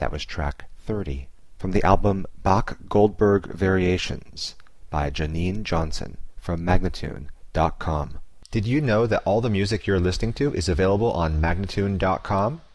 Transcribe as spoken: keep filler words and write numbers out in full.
That was track thirty from the album Bach-Goldberg Variations by Janine Johnson from Magnatune dot com. Did you know that all the music you're listening to is available on Magnatune dot com?